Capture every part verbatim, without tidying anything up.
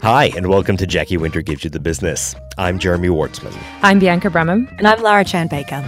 Hi, and welcome to Jackie Winter Gives You the Business. I'm Jeremy Wartzman. I'm Bianca Brumham. And I'm Lara Chan Baker.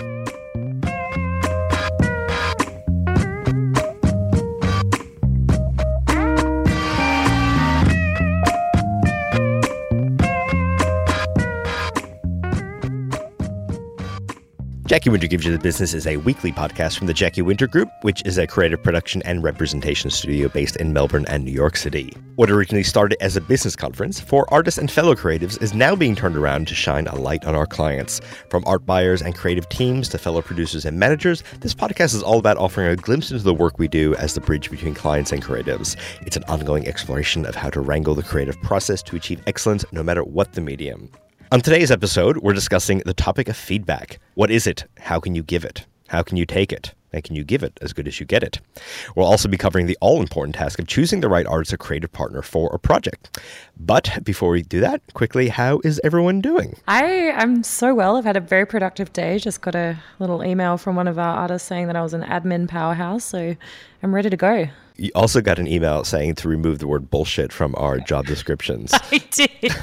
Jackie Winter Gives You the Business is a weekly podcast from the Jackie Winter Group, which is a creative production and representation studio based in Melbourne and New York City. What originally started as a business conference for artists and fellow creatives is now being turned around to shine a light on our clients. From art buyers and creative teams to fellow producers and managers, this podcast is all about offering a glimpse into the work we do as the bridge between clients and creatives. It's an ongoing exploration of how to wrangle the creative process to achieve excellence no matter what the medium. On today's episode, we're discussing the topic of feedback. What is it? How can you give it? How can you take it? And can you give it as good as you get it? We'll also be covering the all-important task of choosing the right artist or creative partner for a project. But before we do that, quickly, how is everyone doing? I am so well. I've had a very productive day. Just got a little email from one of our artists saying that I was an admin powerhouse, so I'm ready to go. You also got an email saying to remove the word bullshit from our job descriptions. I did.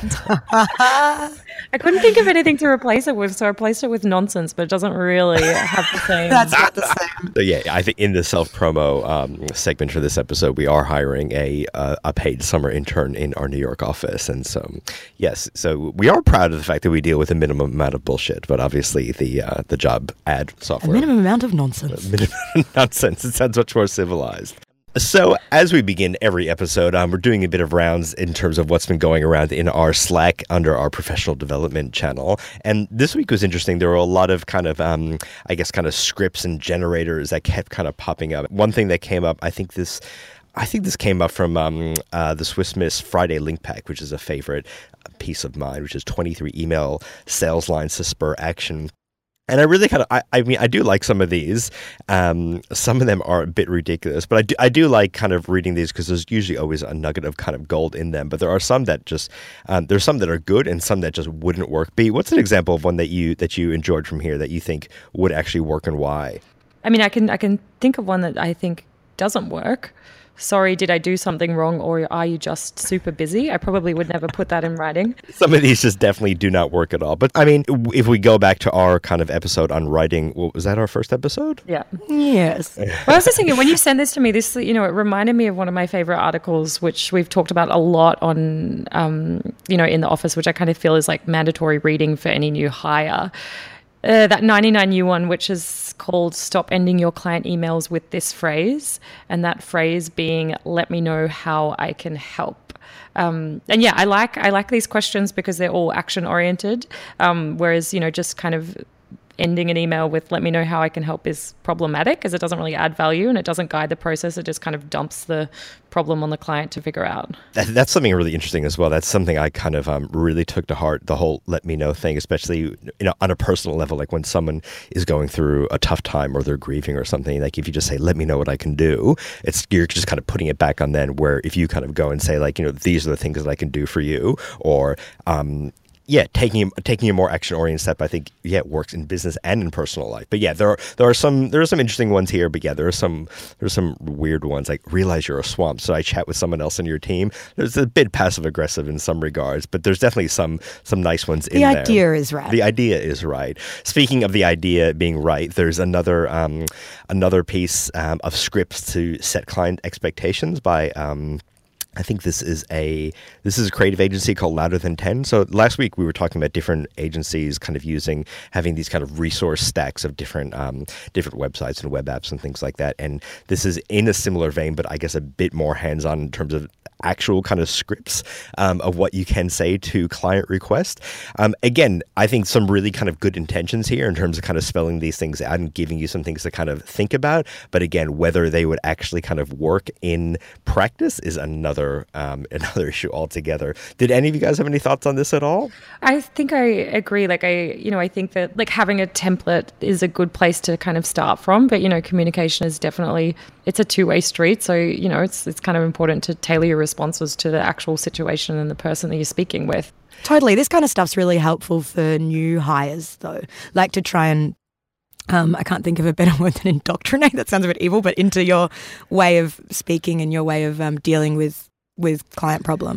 I couldn't think of anything to replace it with, so I replaced it with nonsense, but it doesn't really have the same. That's not the same. So yeah, I think in the self-promo um, segment for this episode, we are hiring a uh, a paid summer intern in our New York office. And so, yes, so we are proud of the fact that we deal with a minimum amount of bullshit, but obviously the uh, the job ad software. A minimum amount of nonsense. A minimum nonsense. It sounds much more civilized. So as we begin every episode, um, we're doing a bit of rounds in terms of what's been going around in our Slack under our professional development channel. And this week was interesting. There were a lot of kind of, um, I guess, kind of scripts and generators that kept kind of popping up. One thing that came up, I think this... I think this came up from um, uh, the Swiss Miss Friday Link Pack, which is a favorite piece of mine, which is twenty-three email sales lines to spur action. And I really kind of, I, I mean, I do like some of these. Um, some of them are a bit ridiculous, but I do, I do like kind of reading these because there's usually always a nugget of kind of gold in them. But there are some that just, um, there's some that are good and some that just wouldn't work. B, what's an example of one that you that you enjoyed from here that you think would actually work and why? I mean, I can I can think of one that I think doesn't work. Sorry, did I do something wrong, or are you just super busy? I probably would never put that in writing. Some of these just definitely do not work at all. But I mean, if we go back to our kind of episode on writing, what, was that our first episode? Yeah. Yes. Well, I was just thinking, when you send this to me, this, you know, it reminded me of one of my favorite articles, which we've talked about a lot on, um, you know, in the office, which I kind of feel is like mandatory reading for any new hire. Uh, that ninety-nine U one, which is called Stop Ending Your Client Emails with This Phrase, and that phrase being, let me know how I can help. Um, and yeah, I like I like these questions because they're all action oriented, um, whereas, you know, just kind of ending an email with let me know how I can help is problematic because it doesn't really add value and it doesn't guide the process. It just kind of dumps the problem on the client to figure out. That, that's something really interesting as well. That's something I kind of um, really took to heart, the whole let me know thing, especially, you know, on a personal level, like when someone is going through a tough time or they're grieving or something, like if you just say, let me know what I can do, it's you're just kind of putting it back on them, where if you kind of go and say like, you know, these are the things that I can do for you, or, um, yeah, taking taking a more action-oriented step, I think, yeah, it works in business and in personal life. But yeah, there are there are some there are some interesting ones here. But yeah, there are some there are some weird ones, like realize you're a swamp. So I chat with someone else in your team. There's a bit passive aggressive in some regards, but there's definitely some some nice ones in there. there. The idea is right. The idea is right. Speaking of the idea being right, there's another um, another piece um, of scripts to set client expectations by. Um, I think this is a this is a creative agency called Louder Than ten. So last week we were talking about different agencies kind of using having these kind of resource stacks of different um, different websites and web apps and things like that. And this is in a similar vein, but I guess a bit more hands-on in terms of actual kind of scripts um, of what you can say to client request. Um, again, I think some really kind of good intentions here in terms of kind of spelling these things out and giving you some things to kind of think about. But again, whether they would actually kind of work in practice is another um, another issue altogether. Did any of you guys have any thoughts on this at all? I think I agree. Like I, you know, I think that like having a template is a good place to kind of start from. But you know, communication is definitely it's a two-way street. So you know, it's it's kind of important to tailor your responses to the actual situation and the person that you're speaking with. Totally. This kind of stuff's really helpful for new hires, though. Like to try and, um, I can't think of a better word than indoctrinate. That sounds a bit evil, but into your way of speaking and your way of um, dealing with with client problems.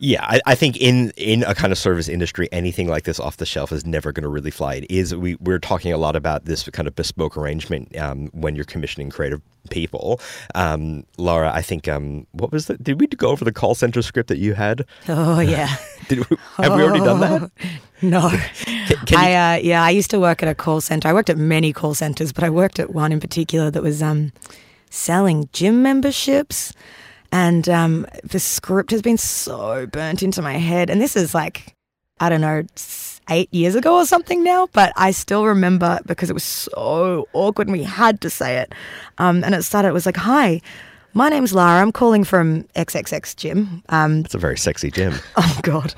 Yeah, I, I think in in a kind of service industry, anything like this off the shelf is never going to really fly. It is we we're talking a lot about this kind of bespoke arrangement um, when you're commissioning creative people. Um, Laura, I think um, what was that? Did we go over the call center script that you had? Oh yeah. Did we, have we already done that? No. Can, can you, I uh, yeah, I used to work at a call center. I worked at many call centers, but I worked at one in particular that was um, selling gym memberships. And um, the script has been so burnt into my head. And this is like, I don't know, eight years ago or something now. But I still remember because it was so awkward and we had to say it. Um, and it started, it was like, hi, my name's Lara. I'm calling from X X X Gym. Um, That's a very sexy gym. Oh, God.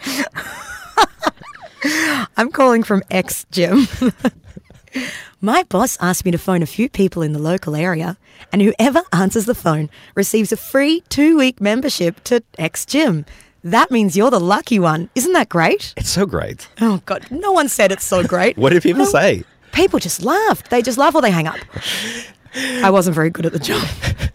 I'm calling from X Gym. My boss asked me to phone a few people in the local area, and whoever answers the phone receives a free two-week membership to X Gym. That means you're the lucky one. Isn't that great? It's so great. Oh, God. No one said it's so great. What did people no, say? People just laughed. They just laugh or they hang up. I wasn't very good at the job.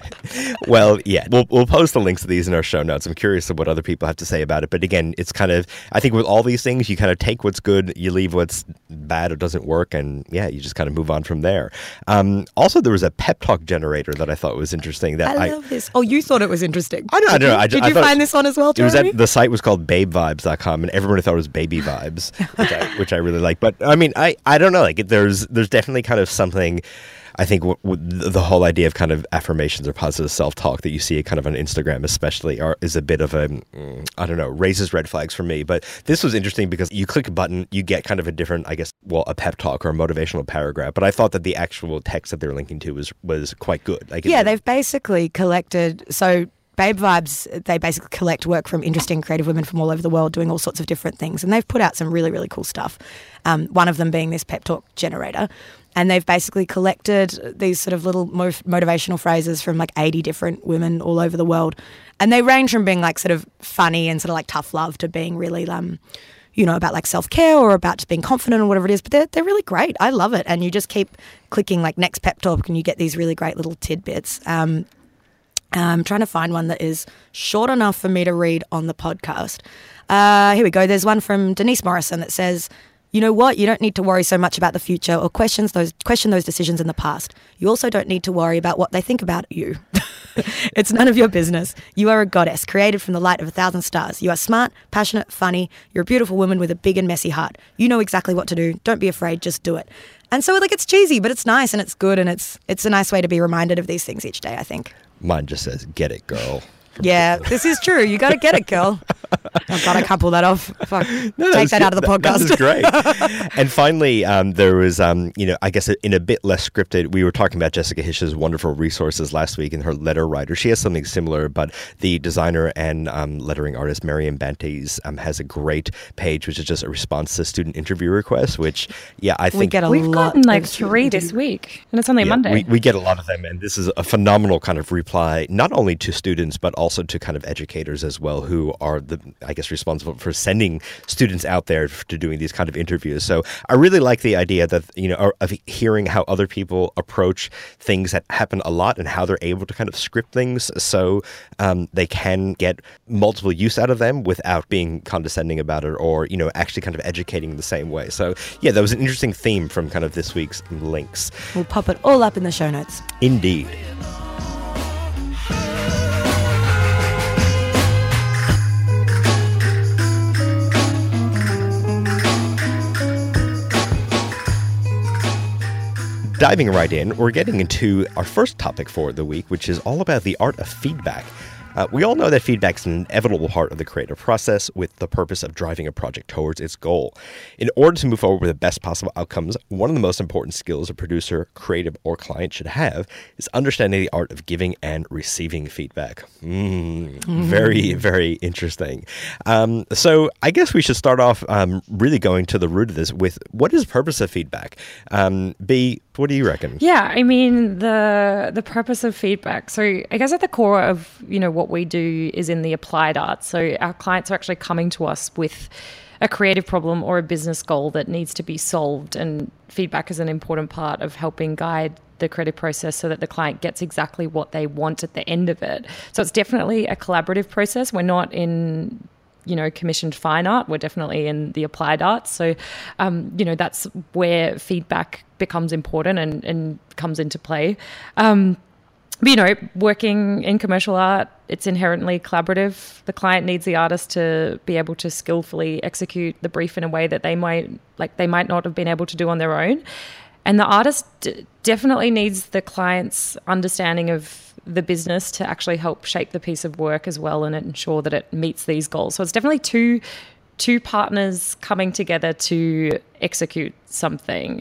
Well, yeah, we'll we'll post the links to these in our show notes. I'm curious of what other people have to say about it. But again, it's kind of, I think with all these things, you kind of take what's good, you leave what's bad or doesn't work, and yeah, you just kind of move on from there. Um, also, there was a pep talk generator that I thought was interesting. That I I love this. Oh, you thought it was interesting. I don't, I don't know. I, Did I you thought, find this one as well, It was Jeremy? at, the site was called babe vibes dot com, and everyone thought it was baby vibes, which I, which I really like. But I mean, I, I don't know. Like, there's there's definitely kind of something. I think w- w- the whole idea of kind of affirmations or positive self-talk that you see kind of on Instagram especially are, is a bit of a, mm, I don't know, raises red flags for me. But this was interesting because you click a button, you get kind of a different, I guess, well, a pep talk or a motivational paragraph. But I thought that the actual text that they're linking to was, was quite good. Like, yeah, it, they've basically collected, so Babe Vibes, they basically collect work from interesting creative women from all over the world doing all sorts of different things. And they've put out some really, really cool stuff. Um, one of them being this pep talk generator. And they've basically collected these sort of little mo- motivational phrases from like eighty different women all over the world. And they range from being like sort of funny and sort of like tough love to being really, um, you know, about like self-care or about just being confident or whatever it is. But they're, they're really great. I love it. And you just keep clicking like next pep talk and you get these really great little tidbits. Um, I'm trying to find one that is short enough for me to read on the podcast. Uh, here we go. There's one from Denise Morrison that says, you know what? You don't need to worry so much about the future or questions those question those decisions in the past. You also don't need to worry about what they think about you. It's none of your business. You are a goddess created from the light of a thousand stars. You are smart, passionate, funny. You're a beautiful woman with a big and messy heart. You know exactly what to do. Don't be afraid. Just do it. And so like it's cheesy, but it's nice and it's good and it's it's a nice way to be reminded of these things each day, I think. mine just says, get it, girl. Yeah, this is true. You got to get it, girl. Oh, God, I can't pull that off. Fuck. No, Take that good. out of the podcast. That, that was great. And finally, um, there was, um, you know, I guess in a bit less scripted, we were talking about Jessica Hish's wonderful resources last week in her letter writer. She has something similar, but the designer and um, lettering artist Mariam Bantes um, has a great page, which is just a response to student interview requests, which, yeah, I think... We get a We've lot gotten like of three this week, and it's only yeah, Monday. We, we get a lot of them, and this is a phenomenal kind of reply, not only to students, but also to kind of educators as well, who are the, I guess, responsible for sending students out there to doing these kind of interviews. So I really like the idea that, you know, of hearing how other people approach things that happen a lot and how they're able to kind of script things so um, they can get multiple use out of them without being condescending about it or, you know, actually kind of educating the same way. So yeah, that was an interesting theme from kind of this week's links. We'll pop it all up in the show notes. Indeed. Diving right in, we're getting into our first topic for the week, which is all about the art of feedback. Uh, we all know that feedback is an inevitable part of the creative process with the purpose of driving a project towards its goal. In order to move forward with the best possible outcomes, one of the most important skills a producer, creative, or client should have is understanding the art of giving and receiving feedback. Mm, mm. Very, very interesting. Um, so I guess we should start off um, really going to the root of this with what is the purpose of feedback? Um, B, what do you reckon? Yeah, I mean, the the purpose of feedback. So I guess at the core of, you know, what we do is in the applied arts. So our clients are actually coming to us with a creative problem or a business goal that needs to be solved. And feedback is an important part of helping guide the creative process so that the client gets exactly what they want at the end of it. So it's definitely a collaborative process. We're not in... you know, commissioned fine art. We're definitely in the applied arts. So, um, you know, that's where feedback becomes important and, and comes into play. Um, but, you know, working in commercial art, it's inherently collaborative. The client needs the artist to be able to skillfully execute the brief in a way that they might, like, they might not have been able to do on their own. And the artist d- definitely needs the client's understanding of the business to actually help shape the piece of work as well and ensure that it meets these goals. So it's definitely two two partners coming together to execute something.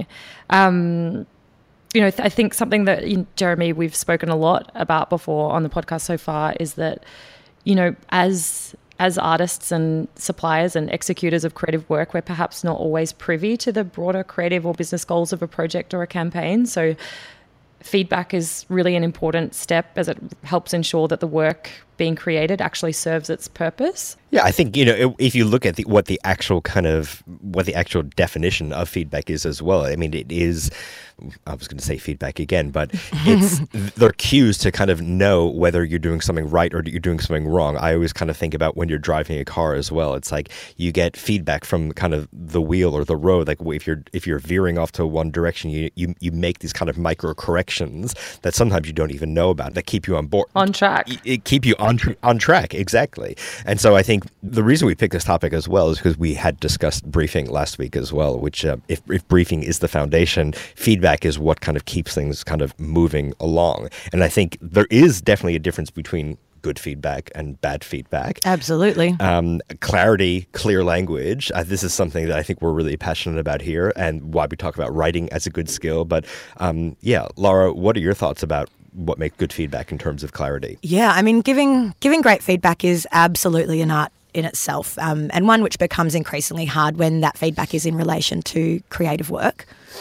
Um, you know, th- I think something that, you know, Jeremy, we've spoken a lot about before on the podcast so far is that, you know, as as artists and suppliers and executors of creative work, we're perhaps not always privy to the broader creative or business goals of a project or a campaign. So feedback is really an important step as it helps ensure that the work being created actually serves its purpose. Yeah, I think, you know, if you look at the, what the actual kind of, what the actual definition of feedback is as well, I mean, it is, I was going to say feedback again, but it's, they're cues to kind of know whether you're doing something right or you're doing something wrong. I always kind of think about when you're driving a car as well. It's like you get feedback from kind of the wheel or the road. Like if you're if you're veering off to one direction, you you, you make these kind of micro corrections that sometimes you don't even know about that keep you on board. On track. It keep you on, on track, exactly. And so I think the reason we picked this topic as well is because we had discussed briefing last week as well, which uh, if, if briefing is the foundation, feedback is what kind of keeps things kind of moving along. And I think there is definitely a difference between good feedback and bad feedback. Absolutely. Um, clarity, clear language. Uh, this is something that I think we're really passionate about here and why we talk about writing as a good skill. But um, yeah, Laura, what are your thoughts about what makes good feedback in terms of clarity? Yeah, I mean, giving giving great feedback is absolutely an art in itself, um, and one which becomes increasingly hard when that feedback is in relation to creative work.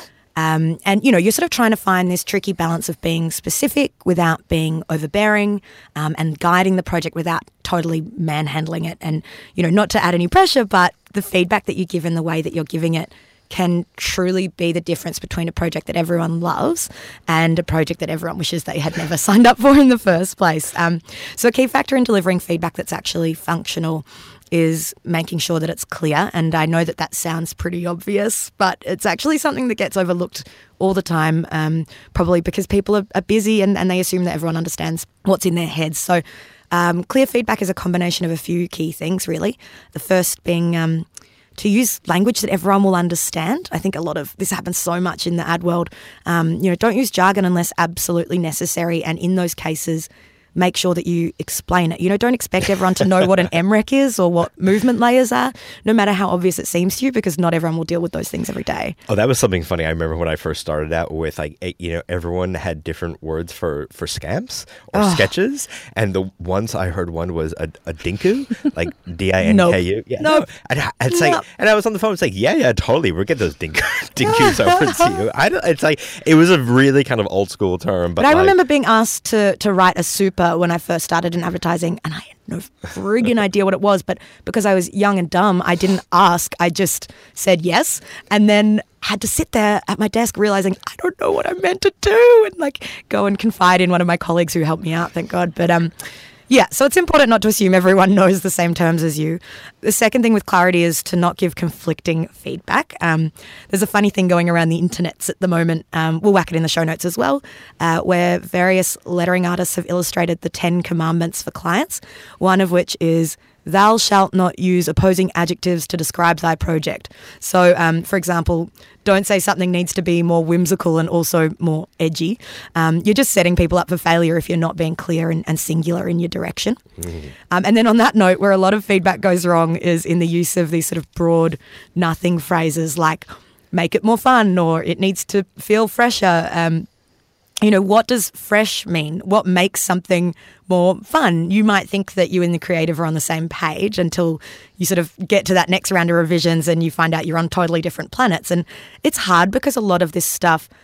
Um, and, you know, you're sort of trying to find this tricky balance of being specific without being overbearing, um, and guiding the project without totally manhandling it. And, you know, not to add any pressure, but the feedback that you give in the way that you're giving it can truly be the difference between a project that everyone loves and a project that everyone wishes they had never signed up for in the first place. Um, so a key factor in delivering feedback that's actually functional is making sure that it's clear. And I know that that sounds pretty obvious, but it's actually something that gets overlooked all the time, um, probably because people are, are busy and, and they assume that everyone understands what's in their heads. So um, clear feedback is a combination of a few key things, really. The first being um, to use language that everyone will understand. I think a lot of this happens so much in the ad world. Um, you know, don't use jargon unless absolutely necessary. And in those cases, make sure that you explain it. You know, don't expect everyone to know what an M REC is or what movement layers are, no matter how obvious it seems to you, because not everyone will deal with those things every day. Oh, that was something funny. I remember when I first started out with, like, you know, everyone had different words for, for scamps or oh. sketches. And the ones I heard one was a, a dinku, like D I N K U. Nope. Yeah, nope. No. And, I, it's like, nope. and I was on the phone. It's like, yeah, yeah, totally. We'll get those dink, dinkus over to you. I don't, it's like, it was a really kind of old school term. But, but I like, remember being asked to, to write a super when I first started in advertising, and I had no friggin' idea what it was, but because I was young and dumb, I didn't ask. I just said yes, and then had to sit there at my desk realizing I don't know what I'm meant to do, and like go and confide in one of my colleagues who helped me out, thank God. But um yeah, so it's important not to assume everyone knows the same terms as you. The second thing with clarity is to not give conflicting feedback. Um, there's a funny thing going around the internets at the moment. Um, we'll whack it in the show notes as well, uh, where various lettering artists have illustrated the Ten Commandments for clients, one of which is, thou shalt not use opposing adjectives to describe thy project. So, um, for example, don't say something needs to be more whimsical and also more edgy. Um, you're just setting people up for failure if you're not being clear and, and singular in your direction. Mm-hmm. Um, and then on that note, where a lot of feedback goes wrong is in the use of these sort of broad nothing phrases like make it more fun or it needs to feel fresher. Um, You know, what does fresh mean? What makes something more fun? You might think that you and the creative are on the same page until you sort of get to that next round of revisions and you find out you're on totally different planets. And it's hard because a lot of this stuff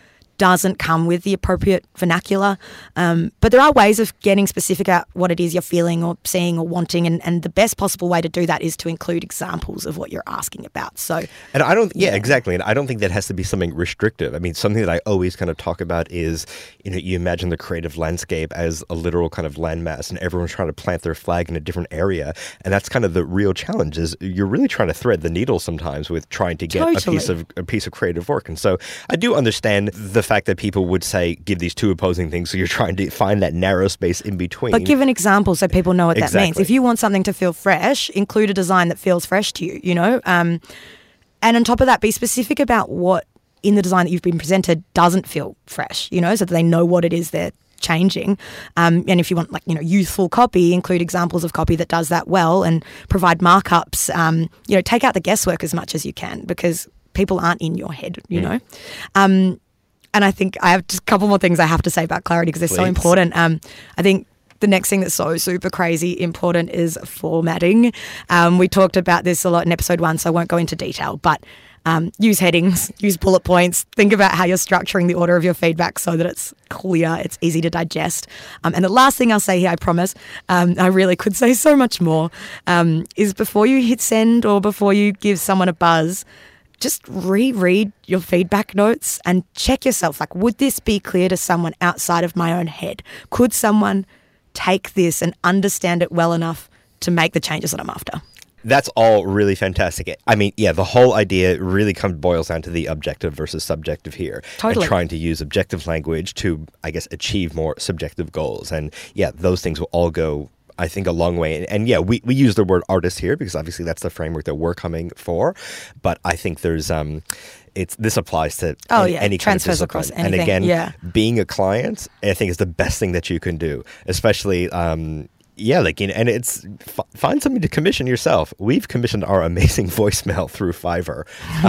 doesn't come with the appropriate vernacular. Um, but there are ways of getting specific at what it is you're feeling or seeing or wanting, and, and the best possible way to do that is to include examples of what you're asking about. So, and I don't, yeah, yeah, exactly. And I don't think that has to be something restrictive. I mean, something that I always kind of talk about is, you know, you imagine the creative landscape as a literal kind of landmass, and everyone's trying to plant their flag in a different area. And that's kind of the real challenge, is you're really trying to thread the needle sometimes with trying to get Totally. a piece of a piece of creative work. And so I do understand the fact that people would say, give these two opposing things, so you're trying to find that narrow space in between. But give an example so people know what exactly. that means. If you want something to feel fresh, include a design that feels fresh to you, you know? Um, and on top of that, be specific about what in the design that you've been presented doesn't feel fresh, you know, so that they know what it is they're changing. Um, and if you want, like, you know, youthful copy, include examples of copy that does that well, and provide markups. Um, you know, take out the guesswork as much as you can, because people aren't in your head, you mm. know. Um, and I think I have just a couple more things I have to say about clarity, because they're Please. so important. Um, I think the next thing that's so super crazy important is formatting. Um, we talked about this a lot in episode one, so I won't go into detail, but Um, use headings, use bullet points, think about how you're structuring the order of your feedback so that it's clear, it's easy to digest. Um, and the last thing I'll say here, I promise, um, I really could say so much more, um, is before you hit send or before you give someone a buzz, just reread your feedback notes and check yourself. Like, would this be clear to someone outside of my own head? Could someone take this and understand it well enough to make the changes that I'm after? That's all really fantastic. I mean, yeah, the whole idea really comes boils down to the objective versus subjective here. Totally. And trying to use objective language to, I guess, achieve more subjective goals. And yeah, those things will all go, I think, a long way. And, and yeah, we, we use the word artist here because obviously that's the framework that we're coming for. But I think there's... um. It's this applies to oh, any, yeah. any kind of Transfers discipline. across anything. And again, yeah. being a client, I think, is the best thing that you can do, especially... Um, Yeah, like, you know, and it's f- find something to commission yourself. We've commissioned our amazing voicemail through Fiverr,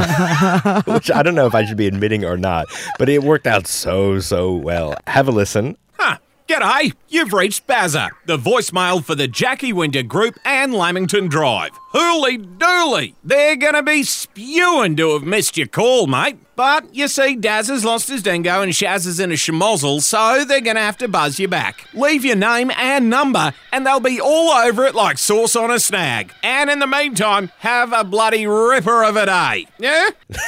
which I don't know if I should be admitting or not, but it worked out so, so well. Have a listen. Huh. G'day, you've reached Bazza, the voicemail for the Jackie Winter Group and Lamington Drive. Hooly dooly, they're going to be spewing to have missed your call, mate. But, you see, Daz has lost his dingo and Shaz is in a schmozzle, so they're going to have to buzz you back. Leave your name and number, and they'll be all over it like sauce on a snag. And in the meantime, have a bloody ripper of a day. Yeah?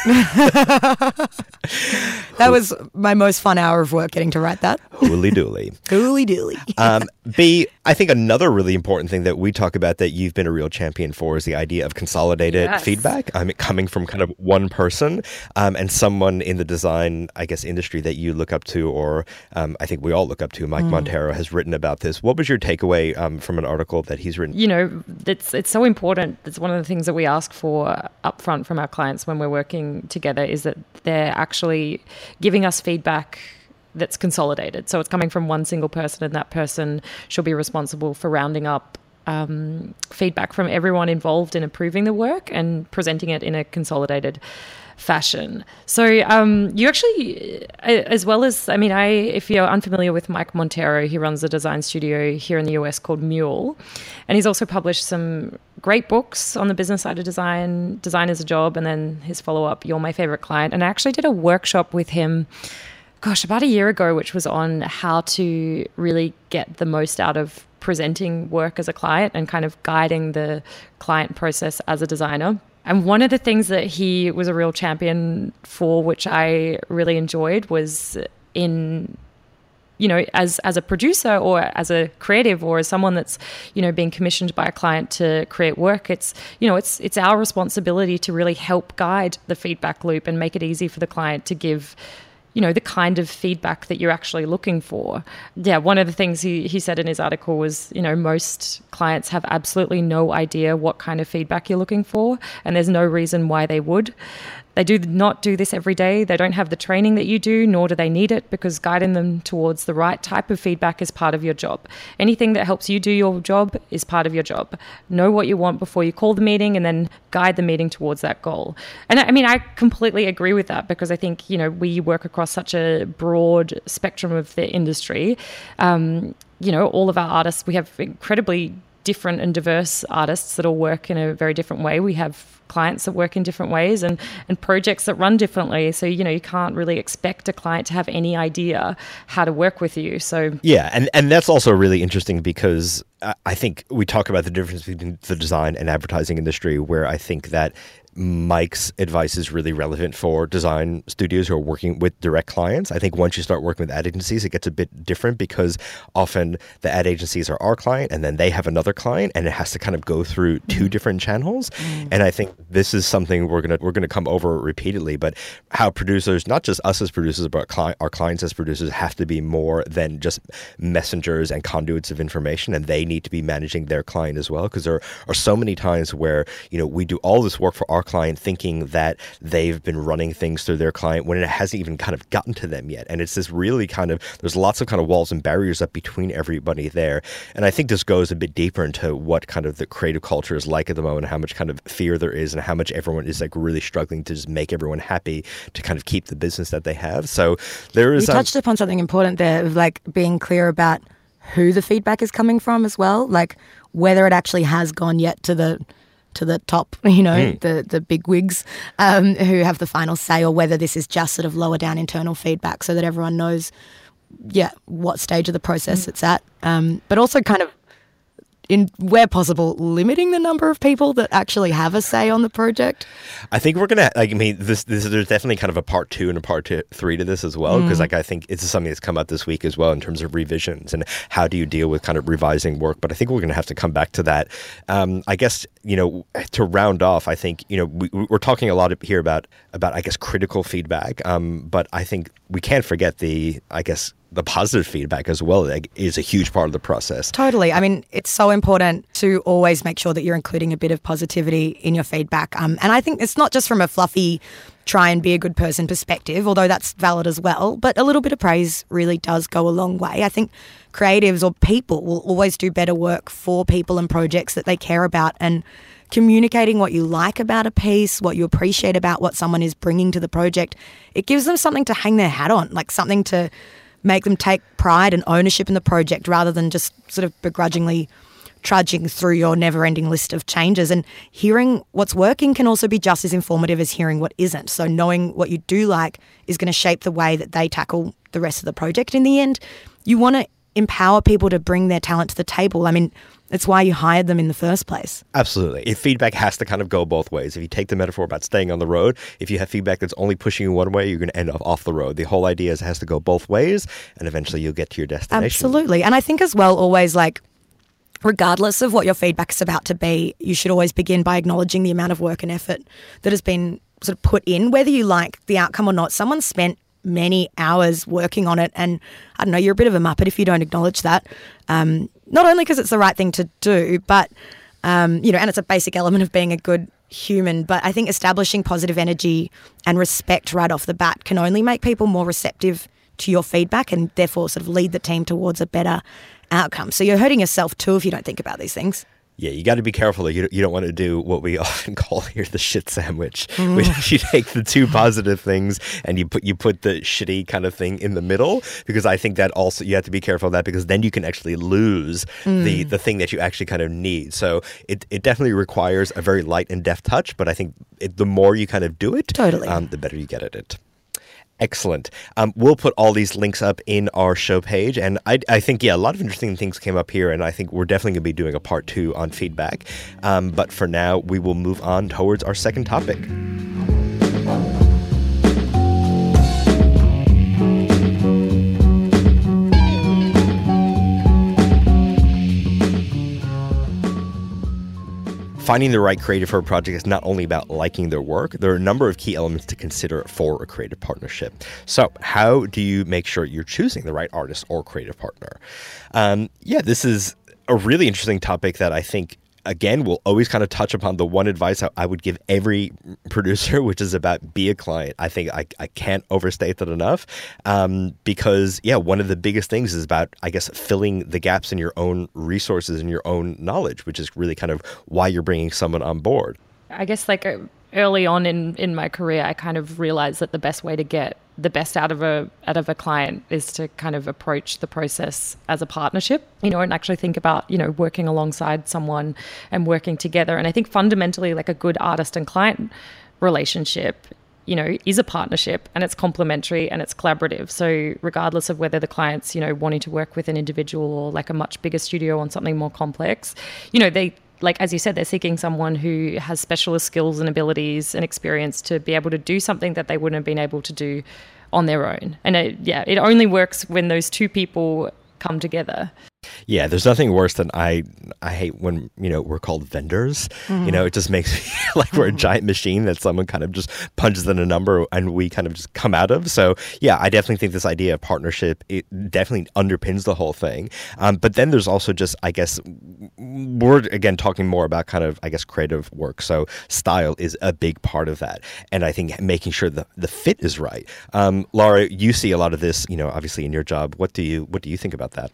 That was my most fun hour of work, getting to write that. Hooly dooly. Hooly dooly. um, B, I think another really important thing that we talk about that you've been a real champion for is the idea of consolidated Yes. feedback. I mean, coming from kind of one person um, and someone in the design, I guess, industry that you look up to, or um, I think we all look up to. Mike mm. Monteiro has written about this. What was your takeaway um, from an article that he's written? You know, it's it's so important. It's one of the things that we ask for upfront from our clients when we're working together, is that they're actually giving us feedback that's consolidated. So it's coming from one single person, and that person should be responsible for rounding up um, feedback from everyone involved in approving the work and presenting it in a consolidated fashion. So um, you actually, as well as, I mean, I if you're unfamiliar with Mike Monteiro, he runs a design studio here in the U S called Mule, and he's also published some great books on the business side of design, Design is a Job, and then his follow-up, You're My Favorite Client. And I actually did a workshop with him, gosh, about a year ago, which was on how to really get the most out of presenting work as a client and kind of guiding the client process as a designer. And one of the things that he was a real champion for, which I really enjoyed, was in, you know, as as a producer or as a creative or as someone that's, you know, being commissioned by a client to create work, it's, you know, it's it's our responsibility to really help guide the feedback loop and make it easy for the client to give, you know, the kind of feedback that you're actually looking for. Yeah, one of the things he, he said in his article was, you know, most clients have absolutely no idea what kind of feedback you're looking for, and there's no reason why they would. They do not do this every day. They don't have the training that you do, nor do they need it, because guiding them towards the right type of feedback is part of your job. Anything that helps you do your job is part of your job. Know what you want before you call the meeting, and then guide the meeting towards that goal. And I mean, I completely agree with that, because I think, you know, we work across such a broad spectrum of the industry. Um, you know, all of our artists, we have incredibly different and diverse artists that all work in a very different way. We have clients that work in different ways and, and projects that run differently. So, you know, you can't really expect a client to have any idea how to work with you. So yeah, and, and that's also really interesting because I think we talk about the difference between the design and advertising industry, where I think that Mike's advice is really relevant for design studios who are working with direct clients. I think once you start working with ad agencies, it gets a bit different because often the ad agencies are our client and then they have another client and it has to kind of go through two different channels. Mm. And I think this is something we're gonna we're gonna come over repeatedly, but how producers, not just us as producers, but cli- our clients as producers have to be more than just messengers and conduits of information, and they need to be managing their client as well, because there are so many times where, you know, we do all this work for our client thinking that they've been running things through their client when it hasn't even kind of gotten to them yet. And it's this really kind of, there's lots of kind of walls and barriers up between everybody there. And I think this goes a bit deeper into what kind of the creative culture is like at the moment, how much kind of fear there is and how much everyone is like really struggling to just make everyone happy to kind of keep the business that they have. So there is... You touched um, upon something important there of like being clear about who the feedback is coming from as well, like whether it actually has gone yet to the to the top, you know, mm. the the big wigs um, who have the final say, or whether this is just sort of lower down internal feedback so that everyone knows, yeah, what stage of the process mm. it's at. Um, but also kind of, in where possible, limiting the number of people that actually have a say on the project. I think we're gonna. Like, I mean, this, this there's definitely kind of a part two and a part two, three to this as well, because mm. like I think it's something that's come up this week as well in terms of revisions and how do you deal with kind of revising work. But I think we're gonna have to come back to that. Um, I guess, you know, to round off, I think, you know, we, we're talking a lot here about about I guess critical feedback, um, but I think we can't forget the I guess. the positive feedback as well like, is a huge part of the process. Totally. I mean, it's so important to always make sure that you're including a bit of positivity in your feedback. Um, and I think it's not just from a fluffy try and be a good person perspective, although that's valid as well, but a little bit of praise really does go a long way. I think creatives or people will always do better work for people and projects that they care about, and communicating what you like about a piece, what you appreciate about what someone is bringing to the project, it gives them something to hang their hat on, like something to make them take pride and ownership in the project rather than just sort of begrudgingly trudging through your never-ending list of changes. And hearing what's working can also be just as informative as hearing what isn't. So knowing what you do like is going to shape the way that they tackle the rest of the project. In the end, you want to empower people to bring their talent to the table. I mean, it's why you hired them in the first place. Absolutely. If feedback has to kind of go both ways. If you take the metaphor about staying on the road, if you have feedback that's only pushing you one way, you're going to end up off the road. The whole idea is it has to go both ways, and eventually you'll get to your destination. Absolutely. And I think as well, always like, regardless of what your feedback is about to be, you should always begin by acknowledging the amount of work and effort that has been sort of put in, whether you like the outcome or not. Someone spent many hours working on it, and I don't know, you're a bit of a muppet if you don't acknowledge that. Um, not only because it's the right thing to do, but um, you know, and it's a basic element of being a good human. But I think establishing positive energy and respect right off the bat can only make people more receptive to your feedback, and therefore sort of lead the team towards a better outcome. So you're hurting yourself too if you don't think about these things. Yeah, you got to be careful. You you don't want to do what we often call here the shit sandwich, mm. which you take the two positive things and you put you put the shitty kind of thing in the middle, because I think that also you have to be careful of that, because then you can actually lose mm. the the thing that you actually kind of need. So it, it definitely requires a very light and deft touch, but I think it, the more you kind of do it, totally, um, the better you get at it. Excellent. Um, we'll put all these links up in our show page. And I, I think, yeah, a lot of interesting things came up here. And I think we're definitely going to be doing a part two on feedback. Um, but for now, we will move on towards our second topic. Finding the right creative for a project is not only about liking their work. There are a number of key elements to consider for a creative partnership. So how do you make sure you're choosing the right artist or creative partner? Um, yeah, this is a really interesting topic that I think, again, we'll always kind of touch upon the one advice I would give every producer, which is about be a client. I think I, I can't overstate that enough um, because, yeah, one of the biggest things is about, I guess, filling the gaps in your own resources and your own knowledge, which is really kind of why you're bringing someone on board. I guess like early on in, in my career, I kind of realized that the best way to get the best out of a out of a client is to kind of approach the process as a partnership, you know, and actually think about, you know, working alongside someone and working together. And I think fundamentally, like a good artist and client relationship, you know, is a partnership, and it's complementary and it's collaborative. So regardless of whether the client's, you know, wanting to work with an individual or like a much bigger studio on something more complex, you know, they, like, as you said, they're seeking someone who has specialist skills and abilities and experience to be able to do something that they wouldn't have been able to do on their own. And it, yeah, it only works when those two people come together. Yeah, there's nothing worse than I I hate when, you know, we're called vendors. Mm-hmm. You know, it just makes me feel like we're a giant machine that someone kind of just punches in a number and we kind of just come out of. So yeah, I definitely think this idea of partnership, it definitely underpins the whole thing. Um, but then there's also just, I guess, we're again talking more about kind of, I guess, creative work. So style is a big part of that. And I think making sure the, the fit is right. Um, Laura, you see a lot of this, you know, obviously in your job. What do you what do you think about that?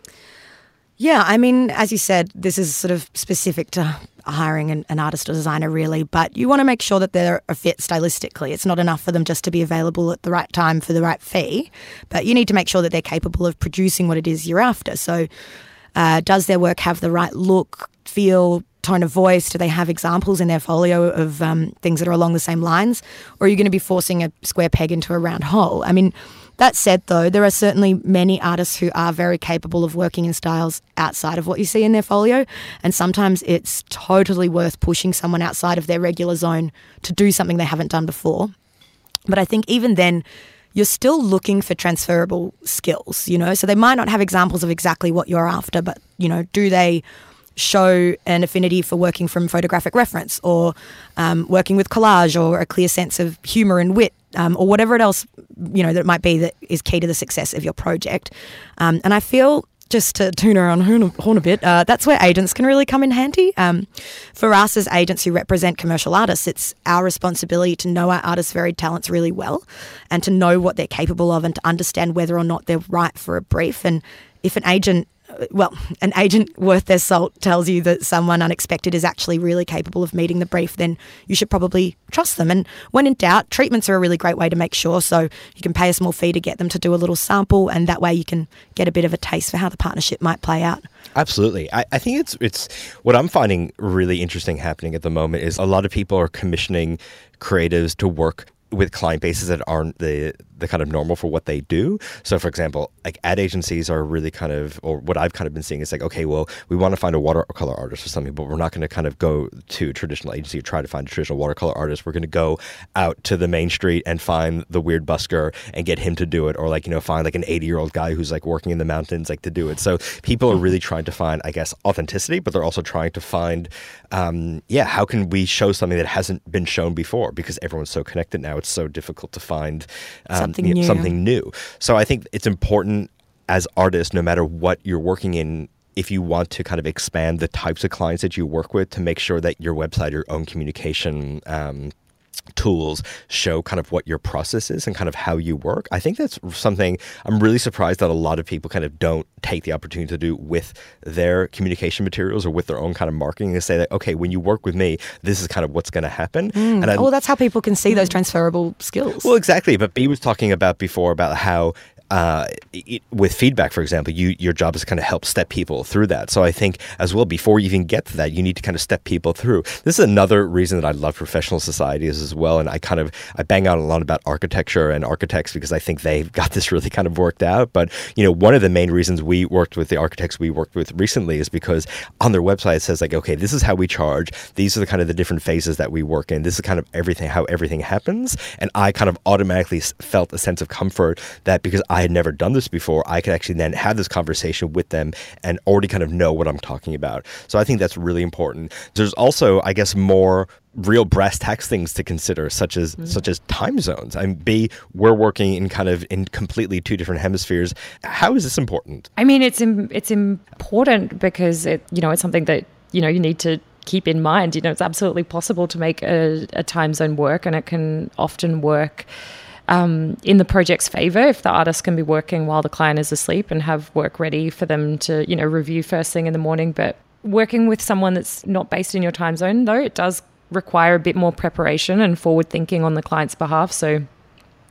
Yeah, I mean, as you said, this is sort of specific to hiring an, an artist or designer, really, but you want to make sure that they're a fit stylistically. It's not enough for them just to be available at the right time for the right fee, but you need to make sure that they're capable of producing what it is you're after. So uh, does their work have the right look, feel, tone of voice? Do they have examples in their folio of um, things that are along the same lines? Or are you going to be forcing a square peg into a round hole? I mean, that said, though, there are certainly many artists who are very capable of working in styles outside of what you see in their folio, and sometimes it's totally worth pushing someone outside of their regular zone to do something they haven't done before. But I think even then, you're still looking for transferable skills, you know? So they might not have examples of exactly what you're after, but, you know, do they show an affinity for working from photographic reference, or um, working with collage, or a clear sense of humour and wit, um, or whatever it else, you know, that might be that is key to the success of your project. Um, and I feel, just to tune her on horn, horn a bit, uh, that's where agents can really come in handy. Um, for us as agents who represent commercial artists, it's our responsibility to know our artists' varied talents really well, and to know what they're capable of, and to understand whether or not they're right for a brief. And if an agent Well, an agent worth their salt tells you that someone unexpected is actually really capable of meeting the brief, then you should probably trust them. And when in doubt, treatments are a really great way to make sure. So you can pay a small fee to get them to do a little sample, and that way you can get a bit of a taste for how the partnership might play out. Absolutely. I, I think it's it's what I'm finding really interesting happening at the moment is a lot of people are commissioning creatives to work with client bases that aren't the the kind of normal for what they do. So for example, like ad agencies are really kind of, or what I've kind of been seeing is like, okay, well, we want to find a watercolor artist or something, but we're not going to kind of go to a traditional agency or try to find a traditional watercolor artist. We're going to go out to the main street and find the weird busker and get him to do it. Or like, you know, find like an eighty year old guy who's like working in the mountains, like to do it. So people are really trying to find, I guess, authenticity, but they're also trying to find, um, yeah, how can we show something that hasn't been shown before? Because everyone's so connected now, it's so difficult to find um, something, you know, new. something new. So I think it's important as artists, no matter what you're working in, if you want to kind of expand the types of clients that you work with, to make sure that your website, your own communication um, tools show kind of what your process is and kind of how you work. I think that's something I'm really surprised that a lot of people kind of don't take the opportunity to do with their communication materials or with their own kind of marketing, and say that, okay, when you work with me, this is kind of what's going to happen. Mm. And I, well, that's how people can see those transferable skills. Well, exactly. But B was talking about before about how Uh, it, with feedback, for example, you your job is to kind of help step people through that. So I think as well, before you even get to that, you need to kind of step people through. This is another reason that I love professional societies as well. And I kind of, I bang out a lot about architecture and architects because I think they've got this really kind of worked out. But, you know, one of the main reasons we worked with the architects we worked with recently is because on their website it says like, okay, this is how we charge. These are the kind of the different phases that we work in. This is kind of everything, how everything happens. And I kind of automatically felt a sense of comfort that because I I had never done this before, I could actually then have this conversation with them and already kind of know what I'm talking about. So I think that's really important. There's also, I guess, more real brass tacks things to consider, such as mm. such as time zones. I mean, B, we're working in kind of in completely two different hemispheres. How is this important? I mean, it's im- it's important because it, you know, it's something that, you know, you need to keep in mind. You know, it's absolutely possible to make a, a time zone work, and it can often work Um, in the project's favour if the artist can be working while the client is asleep and have work ready for them to, you know, review first thing in the morning. But working with someone that's not based in your time zone, though, it does require a bit more preparation and forward thinking on the client's behalf. So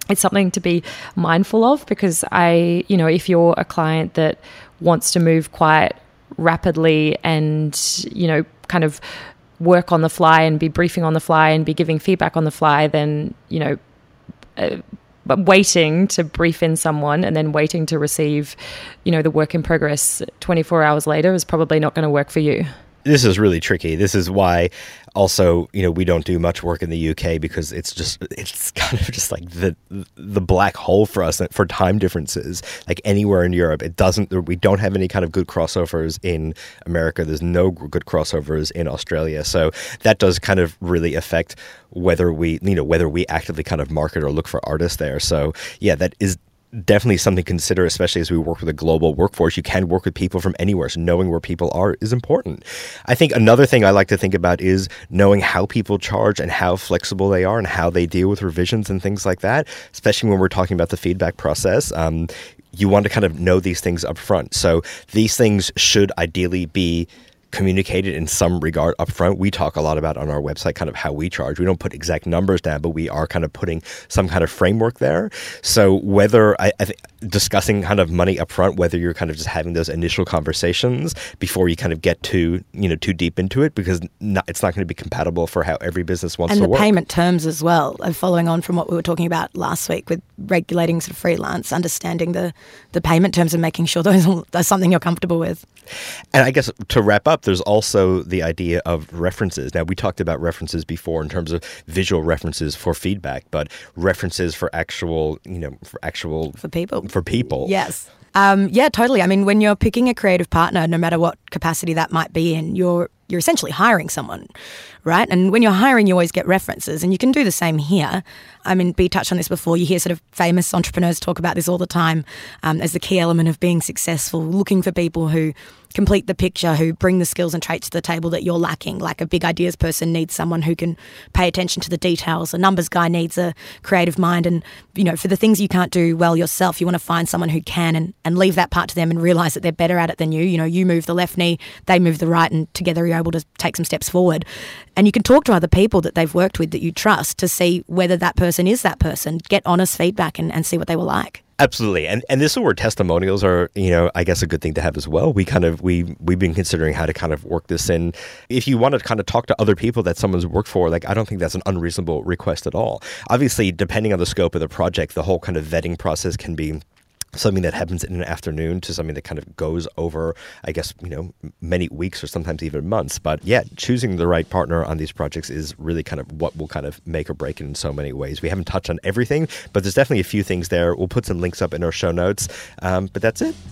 it's something to be mindful of, because I, you know, if you're a client that wants to move quite rapidly and, you know, kind of work on the fly and be briefing on the fly and be giving feedback on the fly, then, you know, uh, but waiting to brief in someone and then waiting to receive, you know, the work in progress twenty-four hours later is probably not going to work for you. This is really tricky. This is why also, you know, we don't do much work in the U K, because it's just, it's kind of just like the the black hole for us for time differences. Like anywhere in Europe, it doesn't, we don't have any kind of good crossovers in America. There's no good crossovers in Australia. So that does kind of really affect whether we, you know, whether we actively kind of market or look for artists there. So yeah, that is definitely something to consider, especially as we work with a global workforce. You can work with people from anywhere, so knowing where people are is important. I think another thing I like to think about is knowing how people charge and how flexible they are and how they deal with revisions and things like that, especially when we're talking about the feedback process. Um, you want to kind of know these things up front. So these things should ideally be communicated in some regard up front. We talk a lot about on our website kind of how we charge. We don't put exact numbers down, but we are kind of putting some kind of framework there. So whether I, I think discussing kind of money up front, whether you're kind of just having those initial conversations before you kind of get too, you know, too deep into it, because not, it's not going to be compatible for how every business wants and to work. And the payment terms as well. And following on from what we were talking about last week with regulating sort of freelance, understanding the, the payment terms and making sure those are something you're comfortable with. And I guess to wrap up, there's also the idea of references. Now, we talked about references before in terms of visual references for feedback, but references for actual, you know, for actual... For people. For people. Yes. Um, yeah, totally. I mean, when you're picking a creative partner, no matter what capacity that might be in, you're you're essentially hiring someone, right? And when you're hiring, you always get references, and you can do the same here. I mean, B touched on this before. You hear sort of famous entrepreneurs talk about this all the time um, as the key element of being successful, looking for people who complete the picture, who bring the skills and traits to the table that you're lacking. Like a big ideas person needs someone who can pay attention to the details. A numbers guy needs a creative mind. And, you know, for the things you can't do well yourself, you want to find someone who can and, and leave that part to them and realize that they're better at it than you. You know, you move the left knee, they move the right, and together you're able to take some steps forward. And you can talk to other people that they've worked with that you trust to see whether that person is that person. Get honest feedback and, and see what they were like. Absolutely. And and this is where testimonials are, you know, I guess a good thing to have as well. We kind of, we, we've been considering how to kind of work this in. If you want to kind of talk to other people that someone's worked for, like, I don't think that's an unreasonable request at all. Obviously, depending on the scope of the project, the whole kind of vetting process can be something that happens in an afternoon to something that kind of goes over, I guess, you know, many weeks or sometimes even months. But yeah, choosing the right partner on these projects is really kind of what will kind of make or break it in so many ways. We haven't touched on everything, but there's definitely a few things there. We'll put some links up in our show notes, um, but that's it.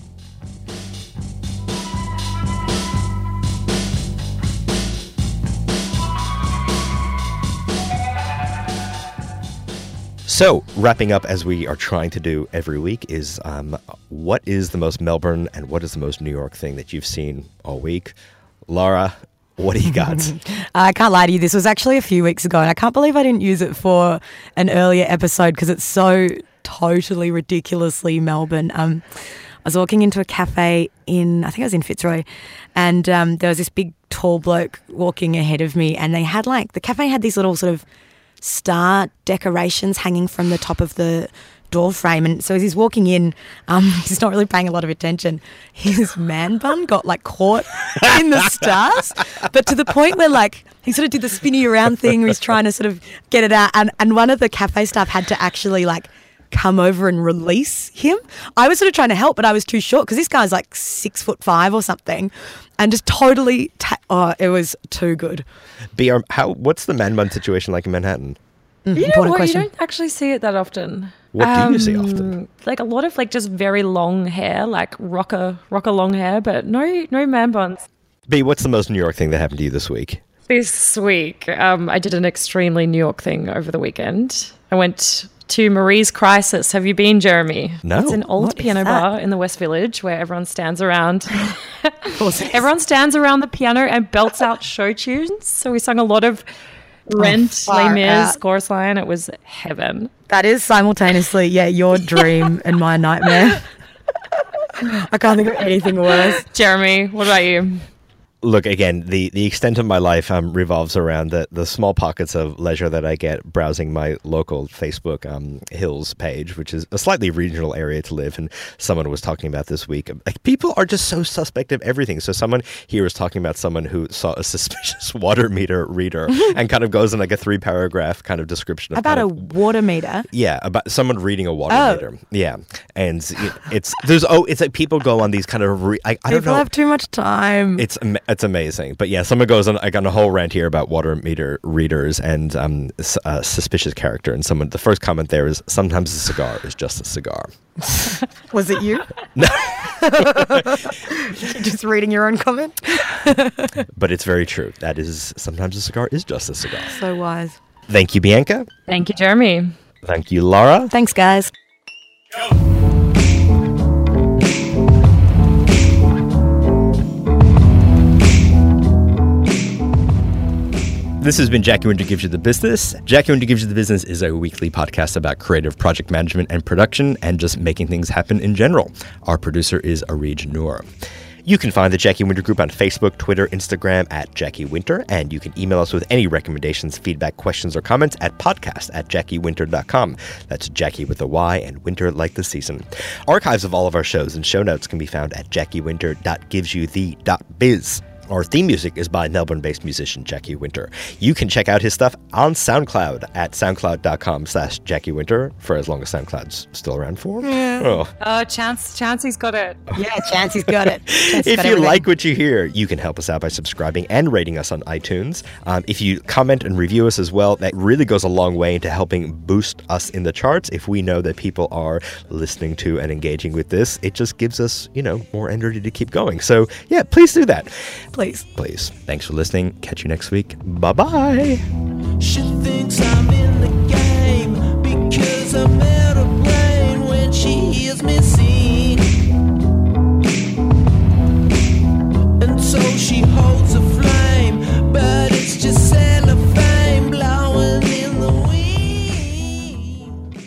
So, wrapping up as we are trying to do every week is um, what is the most Melbourne and what is the most New York thing that you've seen all week? Laura, what do you got? I can't lie to you. This was actually a few weeks ago, and I can't believe I didn't use it for an earlier episode because it's so totally ridiculously Melbourne. Um, I was walking into a cafe in, I think I was in Fitzroy, and um, there was this big tall bloke walking ahead of me, and they had like, the cafe had these little sort of star decorations hanging from the top of the door frame, and so as he's walking in, um, he's not really paying a lot of attention. His man bun got like caught in the stars, but to the point where like he sort of did the spinny around thing where he's trying to sort of get it out, and, and one of the cafe staff had to actually like come over and release him. I was sort of trying to help, but I was too short because this guy's like six foot five or something, and just totally ta- oh, it was too good. B R, how? What's the man bun situation like in Manhattan? Mm, you know important what? question. You don't actually see it that often. What um, do you see often? Like a lot of like just very long hair, like rocker rocker long hair, but no no man buns. B, what's the most New York thing that happened to you this week? This week, um, I did an extremely New York thing over the weekend. I went to Marie's Crisis. Have you been, Jeremy? No. It's an old What is piano that? bar in the West Village where everyone stands around. Everyone stands around the piano and belts out show tunes. So we sung a lot of Rent, far Les Mis, out. Chorus Line. It was heaven. That is simultaneously, yeah, your dream and my nightmare. I can't think of anything worse. Jeremy, what about you? Look, again, the, the extent of my life um, revolves around the, the small pockets of leisure that I get browsing my local Facebook um, Hills page, which is a slightly regional area to live. And someone was talking about this week, like, people are just so suspect of everything. So someone here was talking about someone who saw a suspicious water meter reader and kind of goes in like a three paragraph kind of description. Of About a of, water meter? Yeah, about someone reading a water Oh. meter. Yeah. And it's, there's, oh, it's like people go on these kind of, re- I, I don't People know. have too much time. It's am- it's amazing, but yeah, someone goes on like on a whole rant here about water meter readers and um, s- uh, suspicious character, and someone the first comment there is sometimes a cigar is just a cigar. Was it you? No. Just reading your own comment? But it's very true. That is sometimes a cigar is just a cigar. So wise. Thank you, Bianca. Thank you, Jeremy. Thank you, Laura. Thanks, guys. This has been Jackie Winter Gives You the Business. Jackie Winter Gives You the Business is a weekly podcast about creative project management and production and just making things happen in general. Our producer is Arij Noor. You can find the Jackie Winter Group on Facebook, Twitter, Instagram at Jackie Winter, and you can email us with any recommendations, feedback, questions, or comments at podcast at jackie winter dot com. That's Jackie with a Y and winter like the season. Archives of all of our shows and show notes can be found at jackie winter dot gives you the dot biz. Our theme music is by Melbourne-based musician Jackie Winter. You can check out his stuff on SoundCloud at soundcloud.com slash Jackie Winter for as long as SoundCloud's still around for. Yeah. Oh. Oh, Chance, Chancey's got it. Yeah, Chancey's got it. Chancey's If got you everything. like what you hear, you can help us out by subscribing and rating us on iTunes. Um, if you comment and review us as well, that really goes a long way into helping boost us in the charts. If we know that people are listening to and engaging with this, it just gives us, you know, more energy to keep going. So, yeah, please do that. Please. Please. Thanks for listening. Catch you next week. Bye-bye. She thinks I'm in the game because I'm out of brain when she hears me sing. And so she holds a flame, but it's just cellophane blowing in the wind.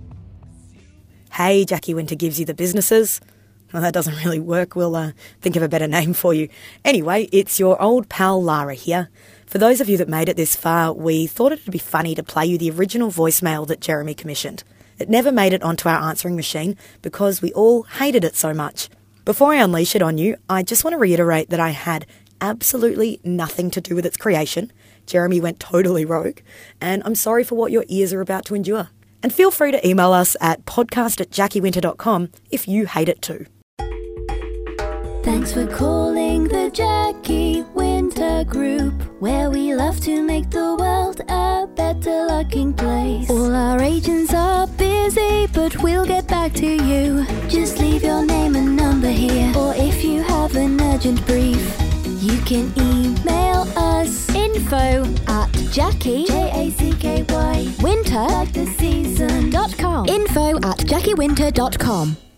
Hey, Jackie Winter Gives You the Businesses. Well, that doesn't really work. We'll uh, think of a better name for you. Anyway, it's your old pal Lara here. For those of you that made it this far, we thought it'd be funny to play you the original voicemail that Jeremy commissioned. It never made it onto our answering machine because we all hated it so much. Before I unleash it on you, I just want to reiterate that I had absolutely nothing to do with its creation. Jeremy went totally rogue, and I'm sorry for what your ears are about to endure. And feel free to email us at podcast at jackie winter dot com if you hate it too. Thanks for calling the Jackie Winter Group, where we love to make the world a better looking place. All our agents are busy, but we'll get back to you. Just leave your name and number here, or if you have an urgent brief, you can email us info at Jackie, J A C K Y, winter, like the season, dot com. Info at jackie winter dot com.